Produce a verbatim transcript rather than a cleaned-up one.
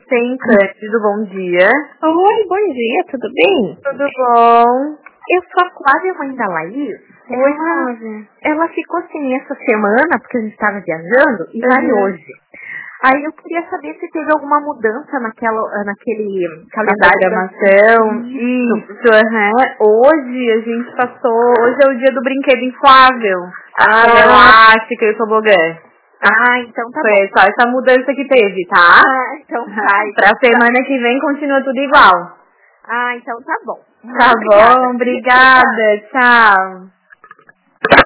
Sim, Cândido, bom dia. Oi, bom dia, tudo bem? Tudo bom? Eu sou a Flávia, mãe da Laís. Oi, Ela, Flávia. ela ficou assim essa semana, porque a gente estava viajando, e vai Uhum. hoje. Aí eu queria saber se teve alguma mudança naquela, naquele A calendário. programação. Isso. Isso, aham. Hoje a gente passou. Hoje é o dia do brinquedo inflável. Ah. A elástica e o tobogã. Ah, então tá Foi bom. só essa mudança que teve, tá? Ah, então tá. Pra semana que vem continua tudo igual. Ah, então tá bom. Muito Tá obrigada. bom, obrigada. Tchau.